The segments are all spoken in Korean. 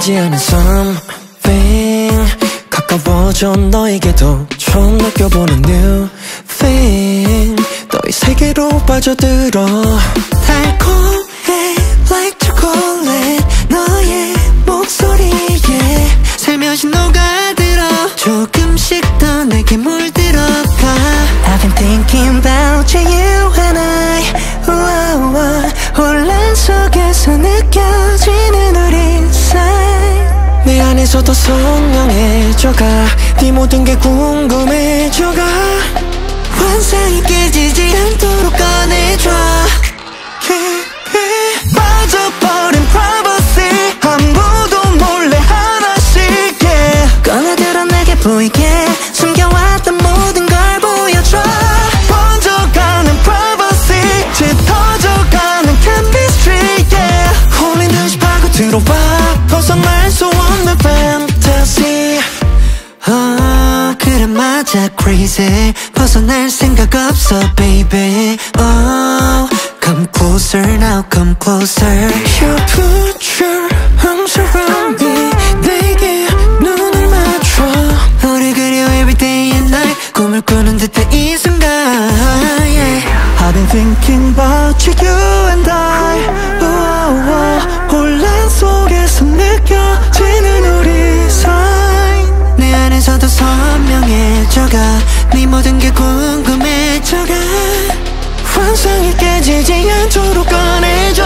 보이지 않는 something 가까워져 너에게도 처음 느껴보는 new thing 너의 세계로 빠져들어 달콤해 like chocolate 너의 목소리에 살며시 녹아들어 조금씩 더 내게 물들어가 I've been thinking about you and I 혼란 속에서 느껴지는 우리 사이 내 안에서 더 선명해져가 네 모든 게 궁금해져가 환상이 깨지지 않도록 꺼내줘 깊이 빠져버린 privacy 아무도 몰래 하나씩 yeah. 꺼내들어 내게 보이게 숨겨왔던 모든 걸 보여줘 번져가는 privacy 짙어져가는 chemistry yeah. 홀린 듯이 파고들어와 벗어날 수 없는 fantasy 그래 맞아 crazy 벗어날 생각 없어 baby Oh come closer now come closer Your future arms around me 내게 눈을 맞춰 너를 그려 every day and night 꿈을 꾸는 듯해 이 순간 yeah. I've been thinking about you and I 혼란 속에서 느껴지는 우리 사이 내 안에서도 선명해져가 네 모든 게 궁금해져가 환상이 깨지지 않도록 꺼내줘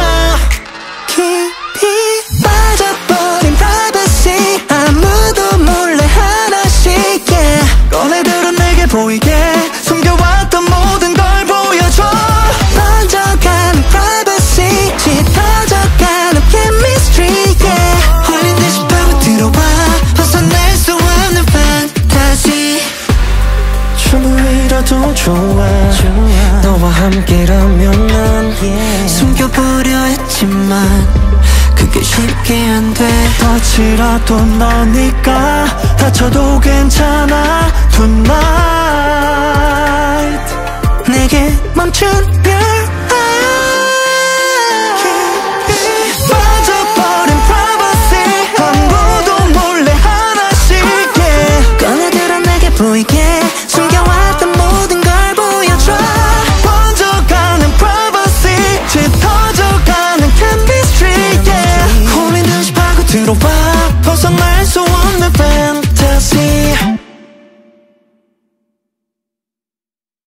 깊이 빠져버린 privacy 아무도 몰래 하나씩 yeah. 꺼내들어 내게 보이게 숨겨왔던 모든 걸 보여줘 번져가는 privacy 짙어져가는 chemistry yeah. 홀린 듯이 파고들어와 벗어날 수 없는 fantasy 전부이라도 좋아 너와 함께라면 난 숨겨보려 했지만 그게 쉽게 안돼 덫이라도 너니까 다쳐도 괜찮아 tonight 내게 멈춘 별 빠져버린 privacy 아무도 몰래 하나씩 yeah. 꺼내들어 내게 보이게